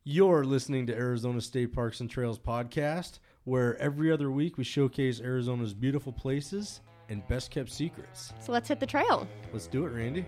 You're listening to Arizona State Parks and Trails podcast, where every other week we showcase Arizona's beautiful places and best kept secrets. So let's hit the trail. Let's do it, Randy.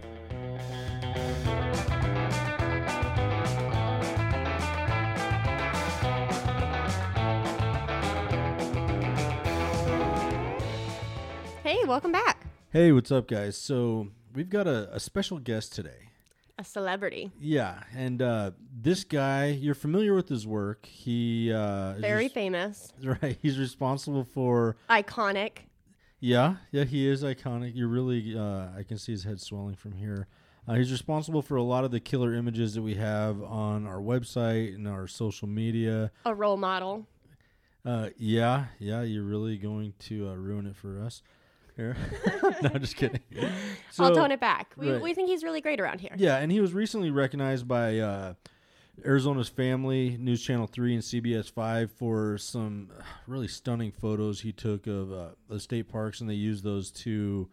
Hey, welcome back. Hey, what's up, guys? So we've got a special guest today. A celebrity. Yeah, and this guy, you're familiar with his work. He Very famous. Right, he's responsible for... Iconic. Yeah, he is iconic. You're really, I can see his head swelling from here. He's responsible for a lot of the killer images that we have on our website and our social media. A role model. Yeah, you're really going to ruin it for us here. No, just kidding. So, I'll tone it back. right. We think he's really great around here. Yeah, and he was recently recognized by Arizona's Family, News Channel 3, and CBS 5 for some really stunning photos he took of the state parks, and they used those to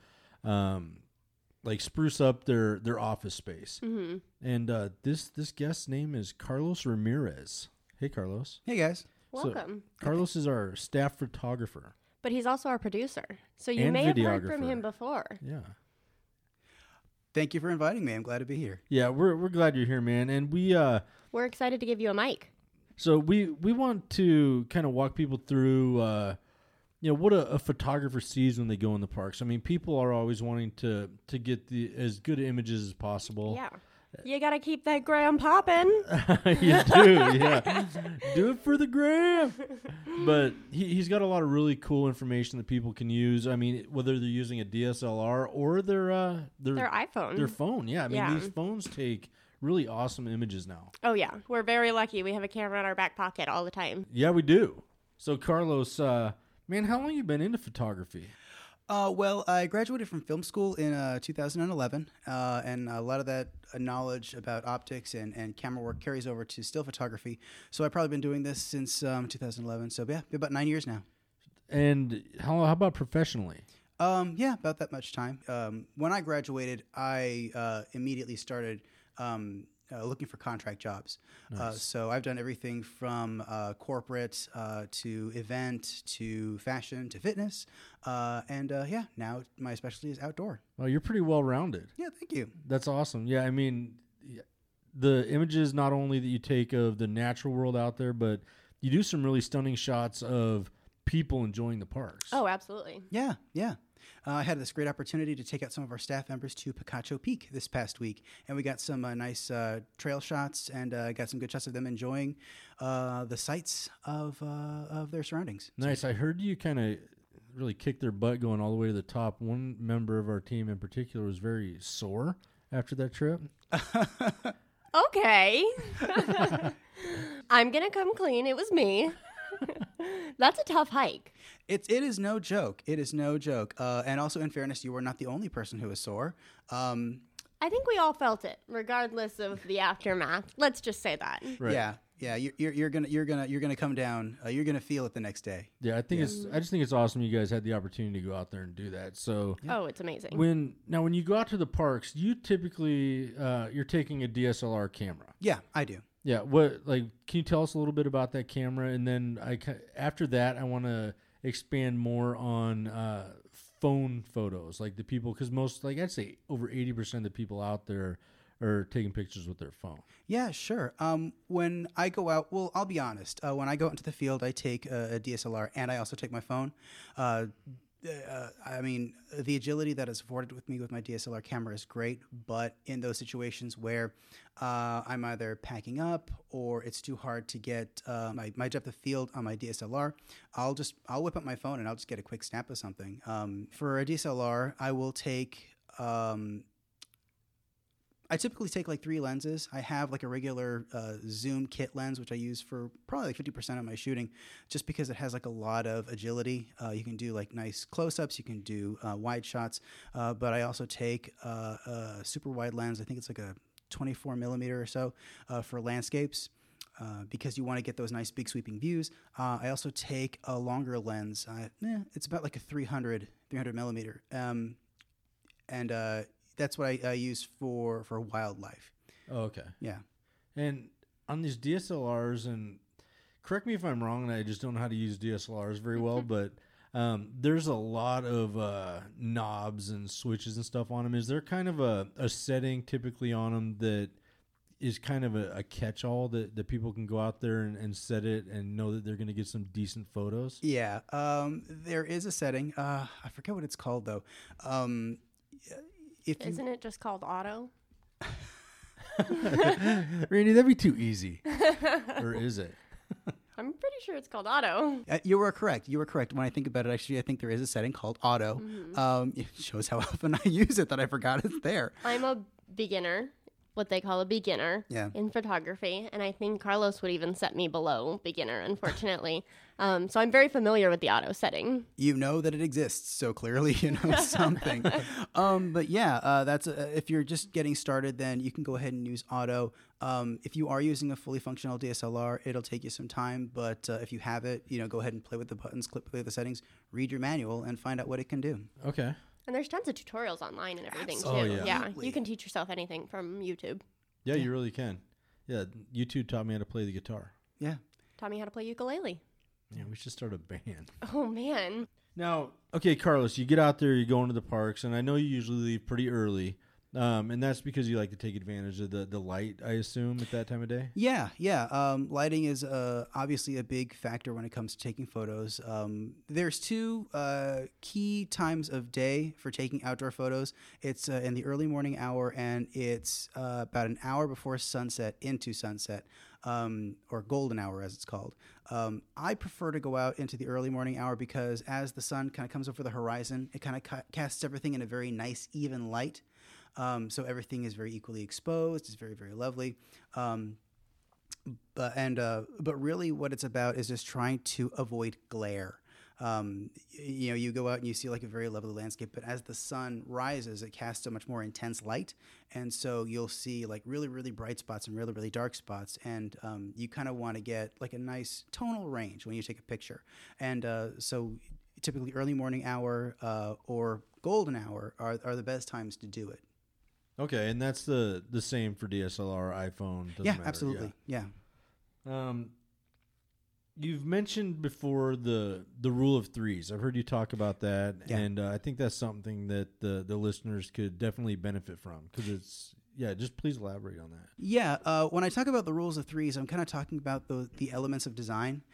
spruce up their office space. Mm-hmm. And this guest's name is Carlos Ramirez. Hey, Carlos. Hey, guys. Welcome. So, Carlos is our staff photographer. But he's also our producer. So you And may have heard videographer. from him before. Yeah. Thank you for inviting me. I'm glad to be here. Yeah, we're glad you're here, man. And We're excited to give you a mic. so we want to kind of walk people through what a photographer sees when they go in the parks. I mean, people are always wanting to get as good images as possible. Yeah. You got to keep that gram popping. You do, yeah. Do it for the gram. But he's got a lot of really cool information that people can use. I mean, whether they're using a DSLR or their iPhone. Their phone, yeah. I mean, Yeah. these phones take really awesome images now. Oh, yeah. We're very lucky. We have a camera in our back pocket all the time. Yeah, we do. So, Carlos, man, how long you been into photography? Well, I graduated from film school in 2011, and a lot of that knowledge about optics and camera work carries over to still photography. So I've probably been doing this since 2011. So yeah, about 9 years now. And how about professionally? Yeah, about that much time. When I graduated, I immediately started looking for contract jobs. Nice. So I've done everything from corporate to event to fashion to fitness. Now my specialty is outdoor. Well, you're pretty well-rounded. Yeah, thank you. That's awesome. Yeah, I mean, the images not only that you take of the natural world out there, but you do some really stunning shots of people enjoying the parks. Oh, absolutely. Yeah. I had this great opportunity to take out some of our staff members to Picacho Peak this past week, and we got some nice trail shots and got some good shots of them enjoying the sights of their surroundings. Nice. I heard you kind of really kick their butt going all the way to the top. One member of our team in particular was very sore after that trip. Okay. I'm going to come clean. It was me. That's a tough hike. It is no joke. It is no joke. And also, in fairness, you were not the only person who was sore. I think we all felt it, regardless of the aftermath. Let's just say that. Right. Yeah. You're gonna come down. You're gonna feel it the next day. Yeah, I just think it's awesome you guys had the opportunity to go out there and do that. So Oh, it's amazing. when you go out to the parks, you typically you're taking a DSLR camera. Yeah, I do. Yeah, can you tell us a little bit about that camera, and then after that I want to expand more on phone photos, like the people, because I'd say over 80% of the people out there are taking pictures with their phone. Yeah, sure. When I go out, well, I'll be honest. When I go out into the field, I take a DSLR and I also take my phone. I mean, the agility that is afforded with me with my DSLR camera is great, but in those situations where I'm either packing up or it's too hard to get my depth of field on my DSLR, I'll whip up my phone and I'll just get a quick snap of something. For a DSLR, I will take... I typically take like 3 lenses. I have like a regular zoom kit lens, which I use for probably like 50% of my shooting, just because it has like a lot of agility. You can do like nice close-ups. You can do wide shots. But I also take a super wide lens. I think it's like a 24 millimeter or so for landscapes. Because you want to get those nice big sweeping views. I also take a longer lens. It's about like a 300 millimeter. That's what I use for wildlife. Oh, okay. Yeah. And on these DSLRs, and correct me if I'm wrong, and I just don't know how to use DSLRs very well, but there's a lot of knobs and switches and stuff on them. Is there kind of a setting typically on them that is kind of a catch-all that people can go out there and set it and know that they're going to get some decent photos? Yeah, there is a setting. I forget what it's called, though. Isn't it just called auto? Randy, that'd be too easy. Or is it? I'm pretty sure it's called auto. You were correct. You were correct. When I think about it, actually, I think there is a setting called auto. It shows how often I use it that I forgot it's there. I'm a beginner, what they call a beginner in photography. And I think Carlos would even set me below beginner, unfortunately. So I'm very familiar with the auto setting. You know that it exists, so clearly you know something. But yeah, that's if you're just getting started, then you can go ahead and use auto. If you are using a fully functional DSLR, it'll take you some time. But if you have it, go ahead and play with the buttons, play with the settings, read your manual, and find out what it can do. Okay. And there's tons of tutorials online and everything, too. Oh, yeah. Yeah, you can teach yourself anything from YouTube. Yeah, you really can. Yeah, YouTube taught me how to play the guitar. Yeah. Taught me how to play ukulele. Yeah, we should start a band. Oh, man. Now, okay, Carlos, you get out there, you go into the parks, and I know you usually leave pretty early. And that's because you like to take advantage of the light, I assume, at that time of day? Yeah. Lighting is obviously a big factor when it comes to taking photos. There's two key times of day for taking outdoor photos. It's in the early morning hour, and it's about an hour before sunset into sunset, or golden hour as it's called. I prefer to go out into the early morning hour because as the sun kind of comes over the horizon, it kind of casts everything in a very nice, even light. So everything is very equally exposed. It's very, very lovely. But really what it's about is just trying to avoid glare. You go out and you see like a very lovely landscape, but as the sun rises, it casts a much more intense light. And so you'll see like really, really bright spots and really, really dark spots. And you kind of want to get like a nice tonal range when you take a picture. And so typically early morning hour or golden hour are the best times to do it. Okay, and that's the same for DSLR, iPhone. Doesn't matter. Absolutely. Yeah. You've mentioned before the rule of threes. I've heard you talk about that, and I think that's something that the listeners could definitely benefit from because it's just please elaborate on that. Yeah, when I talk about the rules of threes, I'm kind of talking about the elements of design.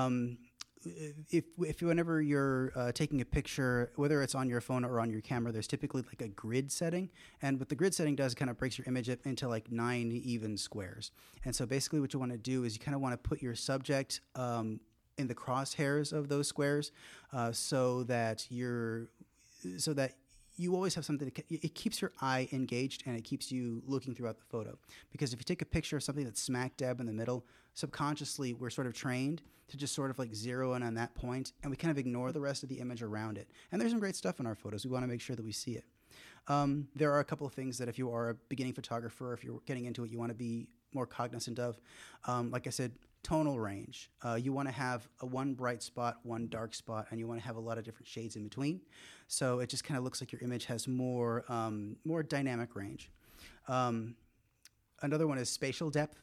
If whenever you're taking a picture, whether it's on your phone or on your camera, there's typically like a grid setting. And what the grid setting does, it kind of breaks your image up into like 9 even squares. And so basically what you want to do is you kind of want to put your subject in the crosshairs of those squares so that you always have something it keeps your eye engaged and it keeps you looking throughout the photo. Because if you take a picture of something that's smack dab in the middle, subconsciously we're sort of trained to just sort of like zero in on that point, and we kind of ignore the rest of the image around it. And there's some great stuff in our photos. We want to make sure that we see it. There are a couple of things that if you are a beginning photographer, if you're getting into it, you want to be more cognizant of. Like I said, tonal range. You want to have one bright spot, one dark spot, and you want to have a lot of different shades in between. So it just kind of looks like your image has more dynamic range. Another one is spatial depth.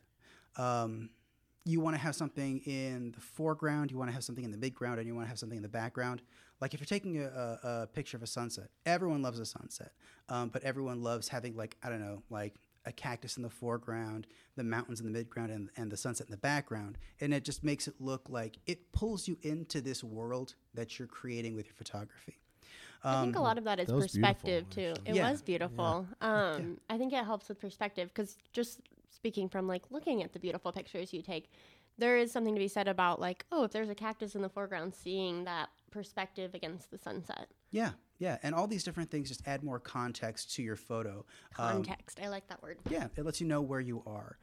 You want to have something in the foreground, you want to have something in the midground, and you want to have something in the background. Like if you're taking a picture of a sunset, everyone loves a sunset, but everyone loves having like a cactus in the foreground, the mountains in the midground, and the sunset in the background. And it just makes it look like it pulls you into this world that you're creating with your photography. I think a lot of that is perspective, too. It was beautiful. Yeah. I think it helps with perspective because just speaking from like looking at the beautiful pictures you take, there is something to be said about like, if there's a cactus in the foreground, seeing that perspective against the sunset. Yeah. And all these different things just add more context to your photo. Context. I like that word. Yeah. It lets you know where you are.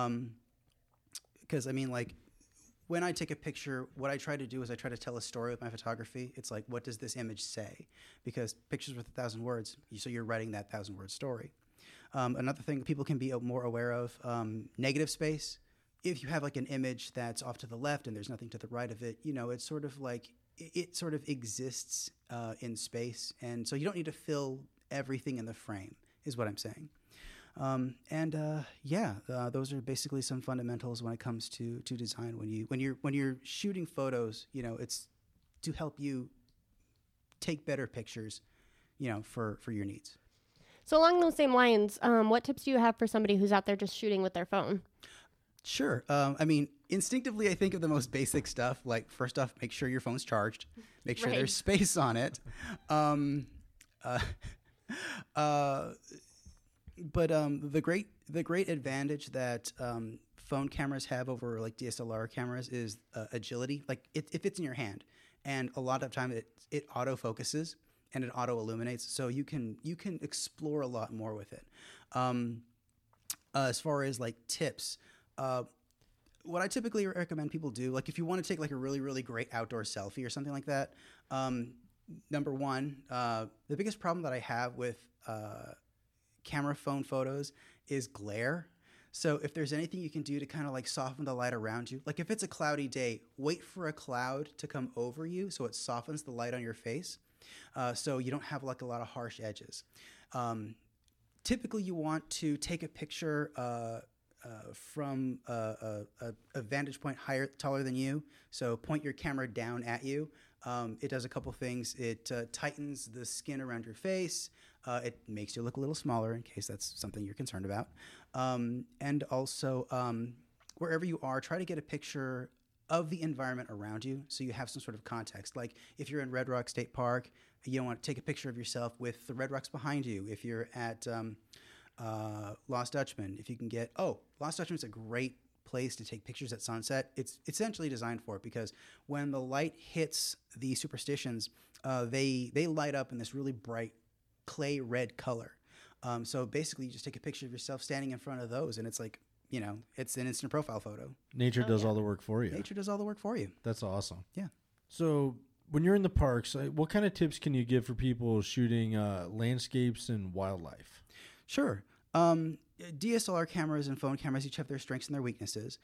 Because, when I take a picture, what I try to do is I try to tell a story with my photography. It's like, what does this image say? Because pictures with 1,000 words, so you're writing that 1,000-word story. Another thing people can be more aware of, negative space. If you have like an image that's off to the left and there's nothing to the right of it, it's sort of like it sort of exists in space. And so you don't need to fill everything in the frame, is what I'm saying. Those are basically some fundamentals when it comes to design. When you're shooting photos, it's to help you take better pictures, for your needs. So along those same lines, what tips do you have for somebody who's out there just shooting with their phone? Sure. Instinctively, I think of the most basic stuff. Like, first off, make sure your phone's charged. Make sure there's space on it. But the great advantage that phone cameras have over like DSLR cameras is agility. Like, it fits in your hand, and a lot of time it auto focuses and it auto illuminates, so you can explore a lot more with it. As far as like tips. What I typically recommend people do, like if you want to take like a really, really great outdoor selfie or something like that, number one, the biggest problem that I have with camera phone photos is glare. So if there's anything you can do to kind of like soften the light around you, like if it's a cloudy day, wait for a cloud to come over you so it softens the light on your face, so you don't have like a lot of harsh edges. Typically, you want to take a picture from a vantage point taller than you. So point your camera down at you. It does a couple things. It tightens the skin around your face. It makes you look a little smaller in case that's something you're concerned about. And also, wherever you are, try to get a picture of the environment around you so you have some sort of context. Like if you're in Red Rock State Park, you want to take a picture of yourself with the Red Rocks behind you. If you're at Lost Dutchman, if you can get Lost Dutchman is a great place to take pictures at sunset. It's essentially designed for it because when the light hits the superstitions, they light up in this really bright clay red color. So basically, you just take a picture of yourself standing in front of those, and it's like, it's an instant profile photo. Nature does all the work for you. Nature does all the work for you. That's awesome. Yeah. So when you're in the parks, what kind of tips can you give for people shooting landscapes and wildlife? Sure. DSLR cameras and phone cameras each have their strengths and their weaknesses.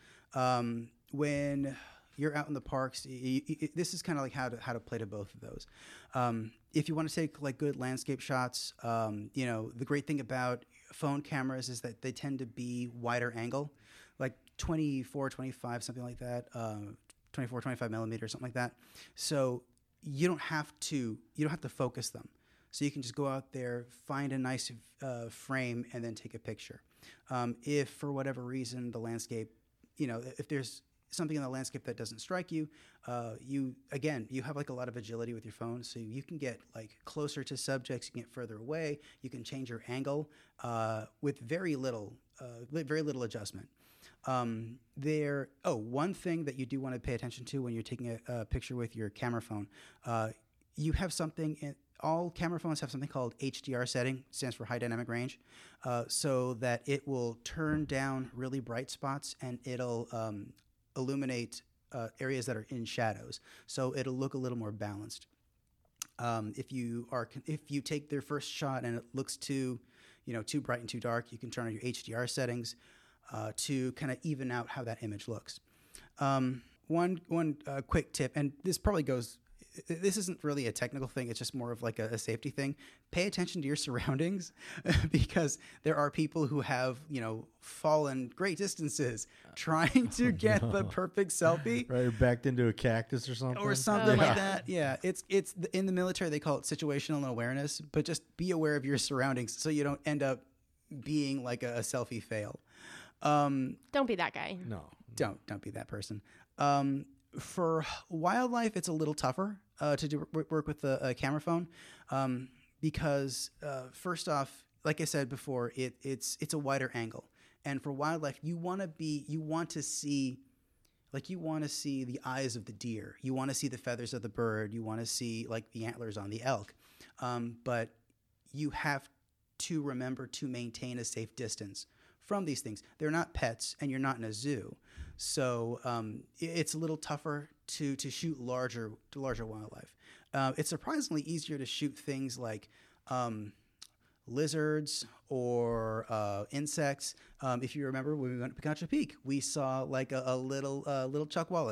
When you're out in the parks, this is kind of like how to play to both of those. If you want to take like good landscape shots, the great thing about phone cameras is that they tend to be wider angle, like 24, 25, something like that, 24, 25 millimeters, something like that. So you don't have to focus them. So you can just go out there, find a nice frame, and then take a picture. If for whatever reason the landscape, if there's something in the landscape that doesn't strike you, you have like a lot of agility with your phone, so you can get like closer to subjects, you can get further away, you can change your angle with very little adjustment. One thing that you do want to pay attention to when you're taking a picture with your camera phone, you have something all camera phones have something called HDR setting, stands for high dynamic range, so that it will turn down really bright spots and it'll illuminate areas that are in shadows. So it'll look a little more balanced. If you take their first shot and it looks too bright and too dark, you can turn on your HDR settings to kind of even out how that image looks. One quick tip, and this isn't really a technical thing, it's just more of like a safety thing. Pay attention to your surroundings because there are people who have, fallen great distances trying to get the perfect selfie. Right, or backed into a cactus or something. Or something like that. Yeah, it's in the military they call it situational awareness, but just be aware of your surroundings so you don't end up being like a selfie fail. Don't be that guy. No. Don't be that person. For wildlife, it's a little tougher to work with a camera phone because first off, like I said before, it's a wider angle, and for wildlife, you want to see the eyes of the deer, you want to see the feathers of the bird, you want to see like the antlers on the elk, but you have to remember to maintain a safe distance from these things. They're not pets, and you're not in a zoo. So it's a little tougher to shoot larger wildlife. It's surprisingly easier to shoot things like lizards or insects. If you remember, when we went to Picacho Peak, we saw like a little chuckwalla just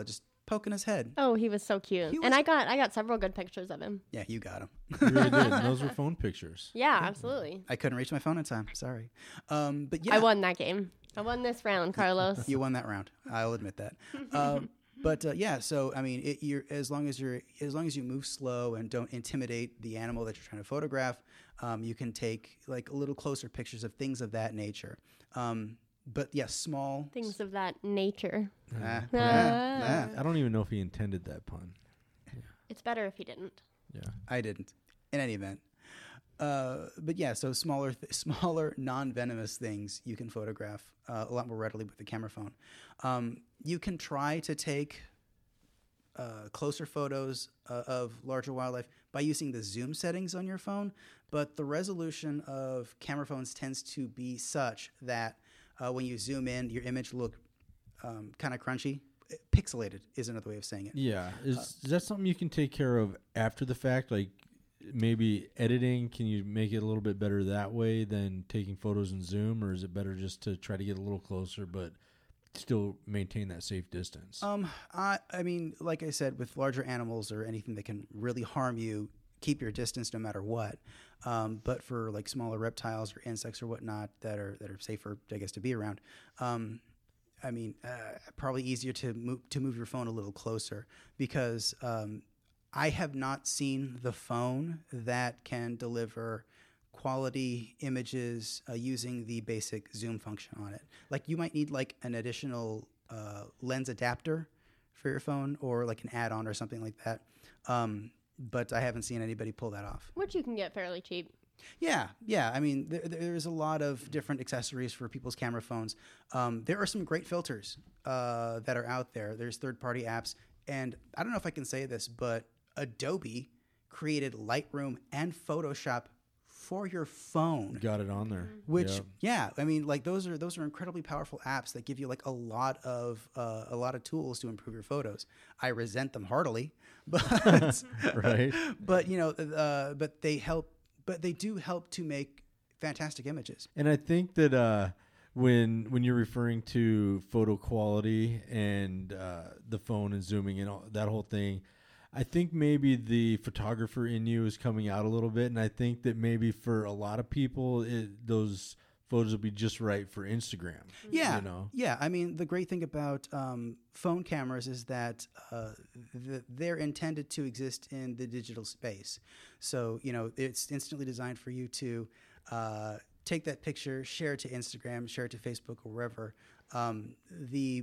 poking his head. Oh, he was so cute. He was- And I got several good pictures of him. Yeah, you got him. You really did. And those were phone pictures. Yeah, absolutely. I couldn't reach my phone in time. Sorry. But yeah, I won that game. I won this round, Carlos. you won that round. I'll admit that. Yeah, so I mean, as long as you move slow and don't intimidate the animal that you're trying to photograph, you can take like a little closer pictures of things of that nature. But yeah, small Things of that nature. I don't even know if he intended that pun. It's better if he didn't. Yeah. I didn't. In any event. But yeah, so smaller, non-venomous things you can photograph a lot more readily with the camera phone. You can try to take closer photos of larger wildlife by using the zoom settings on your phone, but the resolution of camera phones tends to be such that when you zoom in, your image will look kind of crunchy. Pixelated is another way of saying it. Yeah. Is that something you can take care of after the fact? Like maybe editing, can you make it a little bit better that way than taking photos in Zoom, or is it better just to try to get a little closer but still maintain that safe distance? I mean, like I said, with larger animals or anything that can really harm you, keep your distance no matter what. But for like smaller reptiles or insects or whatnot that are safer, I guess, to be around, I mean, probably easier to move your phone a little closer because I have not seen the phone that can deliver quality images using the basic zoom function on it. Like you might need like an additional lens adapter for your phone or like an add-on or something like that. But I haven't seen anybody pull that off. Which you can get fairly cheap. Yeah. I mean, there's a lot of different accessories for people's camera phones. There are some great filters that are out there. There's third-party apps. And I don't know if I can say this, but Adobe created Lightroom and Photoshop for your phone. Got it on there. Which, Yep. yeah, I mean, like those are incredibly powerful apps that give you like a lot of tools to improve your photos. I resent them heartily, but Right. but you know, but they help. But they do help to make fantastic images. And I think that when you're referring to photo quality and the phone and zooming and all, that whole thing, I think maybe the photographer in you is coming out a little bit. And I think that maybe for a lot of people, those photos will be just right for Instagram. Yeah. You know? Yeah. I mean, the great thing about phone cameras is that they're intended to exist in the digital space. So, you know, it's instantly designed for you to take that picture, share it to Instagram, share it to Facebook or wherever. The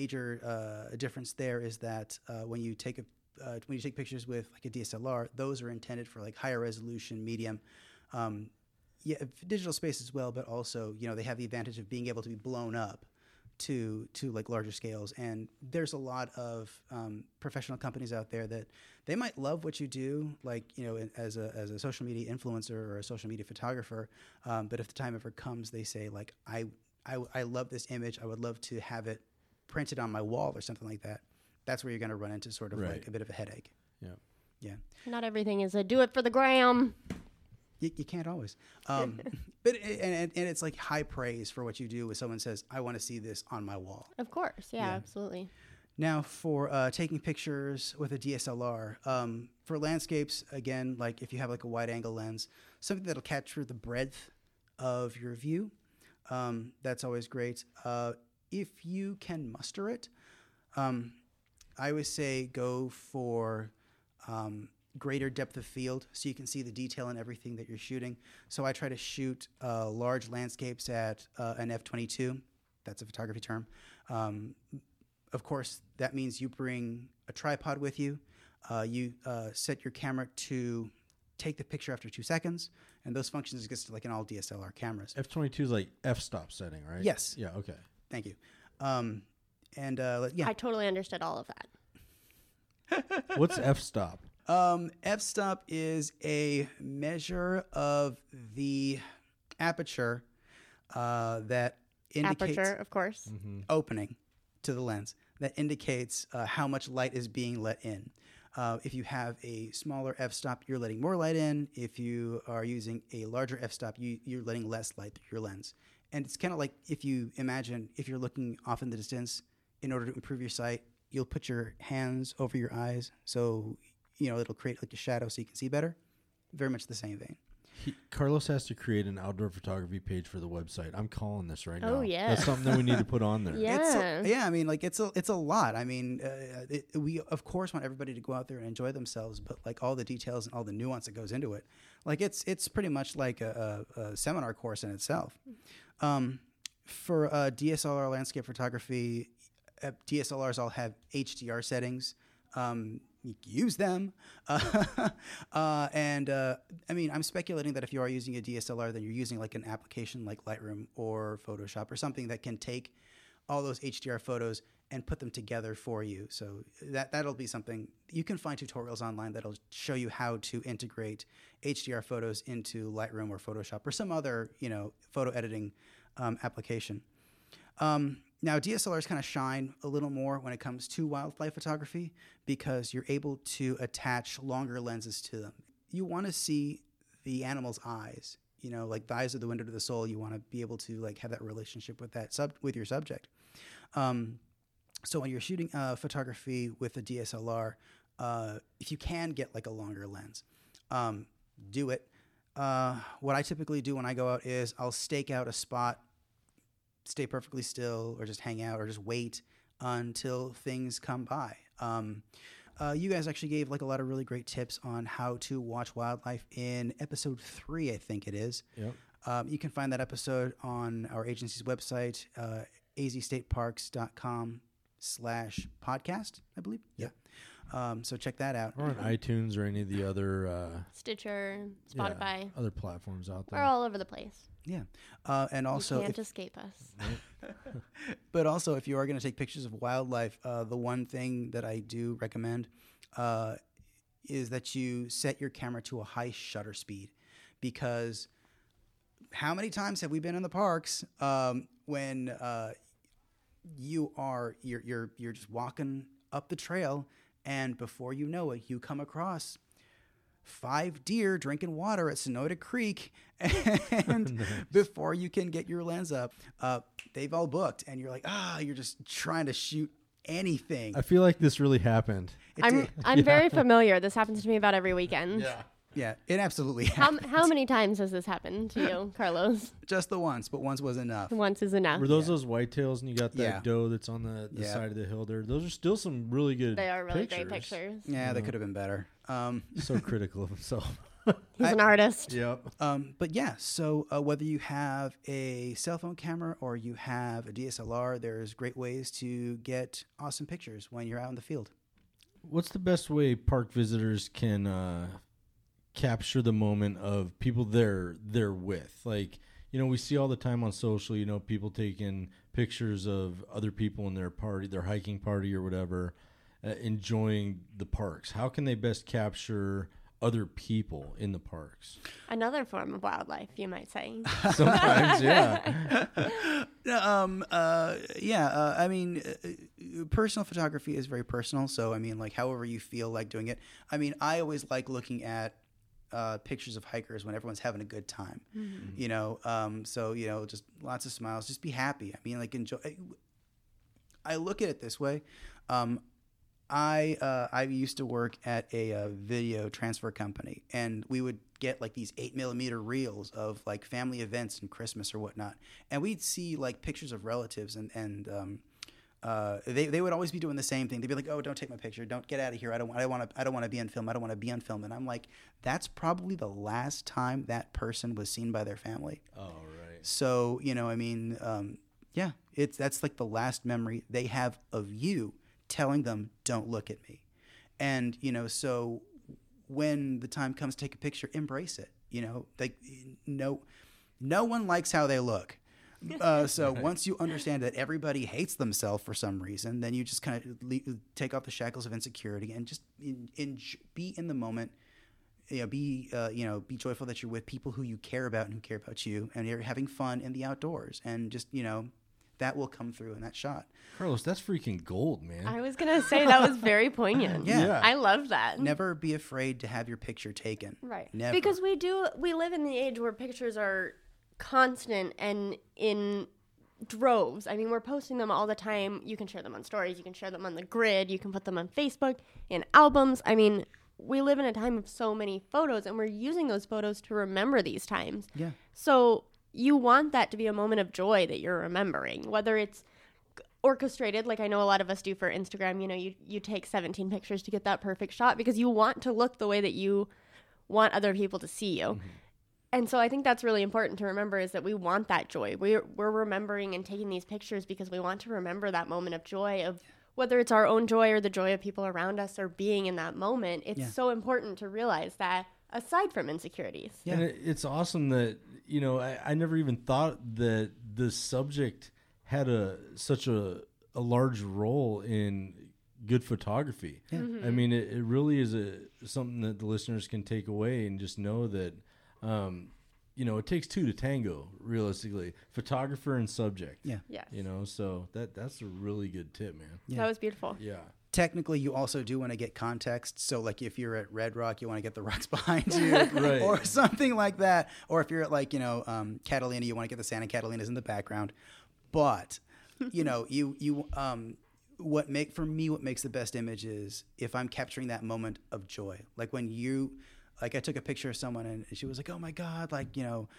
major difference there is that when you take pictures with like a DSLR, those are intended for like higher resolution, medium. Yeah, digital space as well, but also, you know, they have the advantage of being able to be blown up to like larger scales. And there's a lot of professional companies out there that they might love what you do, like, you know, as a social media influencer or a social media photographer. But if the time ever comes, they say like, I love this image. I would love to have it printed on my wall or something like that. That's where you're going to run into sort of Right. like a bit of a headache. Yeah. Yeah. Not everything is a do it for the gram. You can't always. But it's like high praise for what you do when someone says, I want to see this on my wall. Of course. Yeah, Yeah. absolutely. Now, for taking pictures with a DSLR, for landscapes, again, like if you have like a wide angle lens, something that'll capture the breadth of your view, that's always great. If you can muster it, I always say go for greater depth of field so you can see the detail in everything that you're shooting. So I try to shoot large landscapes at an f/22. That's a photography term. Of course, that means you bring a tripod with you. You set your camera to take the picture after 2 seconds, and those functions exist like in all DSLR cameras. F/22 is like f-stop setting, right? Yes. Yeah, okay. Thank you. Yeah. I totally understood all of that. What's f-stop? F-stop is a measure of the aperture that indicates Aperture, of course. opening to the lens that indicates how much light is being let in. If you have a smaller f-stop, you're letting more light in. If you are using a larger f-stop, you're letting less light through your lens. And it's kind of like if you imagine if you're looking off in the distance in order to improve your sight, you'll put your hands over your eyes, so it'll create like a shadow so you can see better. Very much the same vein. Carlos has to create an outdoor photography page for the website. I'm calling this right now. Oh, yeah. That's something that we need to put on there. Yeah. I mean, like it's a lot. I mean, we of course want everybody to go out there and enjoy themselves, but like all the details and all the nuance that goes into it, like it's pretty much like a seminar course in itself. For DSLR landscape photography, DSLRs all have HDR settings. You can use them. I mean, I'm speculating that if you are using a DSLR, then you're using like an application like Lightroom or Photoshop or something that can take all those HDR photos and put them together for you. So that'll be something. You can find tutorials online that'll show you how to integrate HDR photos into Lightroom or Photoshop or some other, photo editing application. Now, DSLRs kind of shine a little more when it comes to wildlife photography because you're able to attach longer lenses to them. You want to see the animal's eyes, like the eyes are the window to the soul. You want to be able to like have that relationship with with your subject. So when you're shooting photography with a DSLR, if you can get like a longer lens, do it. What I typically do when I go out is I'll stake out a spot, stay perfectly still, or just hang out, or just wait until things come by. You guys actually gave like a lot of really great tips on how to watch wildlife in episode 3, I think it is. Yep. You can find that episode on our agency's website, azstateparks.com/podcast, I believe. Yep. So check that out. Or on iTunes or any of the other Stitcher, Spotify. other platforms out there. We're all over the place. Yeah. And also, you can't escape us. but also, if you are going to take pictures of wildlife, the one thing that I do recommend is that you set your camera to a high shutter speed, because how many times have we been in the parks when you're just walking up the trail, and before you know it, you come across 5 deer drinking water at Sonoda Creek, and nice. Before you can get your lens up, they've all booked, and you're like, you're just trying to shoot anything. I feel like this really happened. I'm very familiar. This happens to me about every weekend. Yeah, it absolutely happened. How many times has this happened to you, Carlos? Just the once, but once was enough. Once is enough. Were those whitetails, and you got that doe that's on the side of the hill there? Those are still some really good They are really pictures. great pictures. Yeah, they could have been better. So critical of himself. He's an artist. Yep. But yeah, so whether you have a cell phone camera or you have a DSLR, there's great ways to get awesome pictures when you're out in the field. What's the best way park visitors can capture the moment of people they're with? Like, we see all the time on social, people taking pictures of other people in their party, their hiking party or whatever, enjoying the parks. How can they best capture other people in the parks? Another form of wildlife, you might say. Sometimes, yeah. I mean, personal photography is very personal. So, I mean, like, however you feel like doing it. I mean, I always like looking at pictures of hikers when everyone's having a good time, so, just lots of smiles, just be happy. I mean, like, enjoy. I look at it this way. I used to work at a video transfer company, and we would get like these 8mm reels of like family events and Christmas or whatnot, and we'd see like pictures of relatives, and they would always be doing the same thing. They'd be like, "Oh, don't take my picture. Don't get out of here. I don't want to be on film. I don't want to be on film." And I'm like, that's probably the last time that person was seen by their family. Oh, right. So, I mean, that's like the last memory they have of you telling them, "Don't look at me." And, so when the time comes to take a picture, embrace it. No one likes how they look. So once you understand that everybody hates themselves for some reason, then you just kind of take off the shackles of insecurity and just be in the moment. Be joyful that you're with people who you care about and who care about you, and you're having fun in the outdoors, and just, that will come through in that shot. Carlos, that's freaking gold, man. I was going to say that was very poignant. Yeah. I love that. Never be afraid to have your picture taken. Right. Never. Because we live in the age where pictures are constant and in droves. I mean, we're posting them all the time. You can share them on stories. You can share them on the grid. You can put them on Facebook, in albums. I mean, we live in a time of so many photos, and we're using those photos to remember these times. Yeah. So you want that to be a moment of joy that you're remembering, whether it's orchestrated, like I know a lot of us do for Instagram. You know, you take 17 pictures to get that perfect shot because you want to look the way that you want other people to see you. Mm-hmm. And so I think that's really important to remember, is that we want that joy. We're remembering and taking these pictures because we want to remember that moment of joy, of whether it's our own joy or the joy of people around us or being in that moment. It's so important to realize that aside from insecurities. Yeah. And it's awesome that, you know, I never even thought that the subject had such a large role in good photography. Yeah. Mm-hmm. I mean, it really is something that the listeners can take away and just know that, you know, it takes two to tango, realistically, photographer and subject. Yeah. Yes. You know, so that's a really good tip, man. Yeah. That was beautiful. Yeah. Technically, you also do want to get context. So, like, if you're at Red Rock, you want to get the rocks behind you, right, or something like that. Or if you're at, like, you know, Catalina, you want to get the Santa Catalinas in the background. But, you know, what makes the best image is if I'm capturing that moment of joy. Like when I took a picture of someone and she was like, "Oh my God!" Like, you know,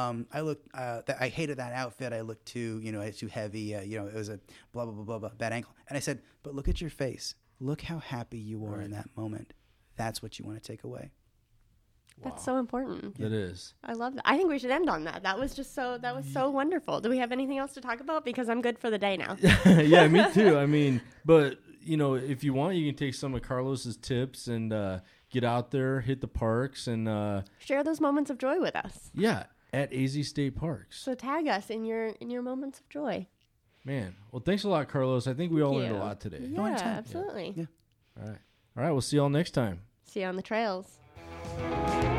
I hated that outfit. I looked too heavy. You know, it was a blah blah blah blah blah bad ankle. And I said, "But look at your face. Look how happy you are in that moment. That's what you want to take away." That's so important. It is. I love that. I think we should end on that. That was so wonderful. Do we have anything else to talk about? Because I'm good for the day now. Yeah, me too. I mean, but, you know, if you want, you can take some of Carlos's tips and get out there, hit the parks, and share those moments of joy with us. Yeah, at AZ State Parks. So tag us in your moments of joy. Man, well, thanks a lot, Carlos. I think we all learned a lot today. Yeah, absolutely. Yeah. All right. We'll see y'all next time. See you on the trails.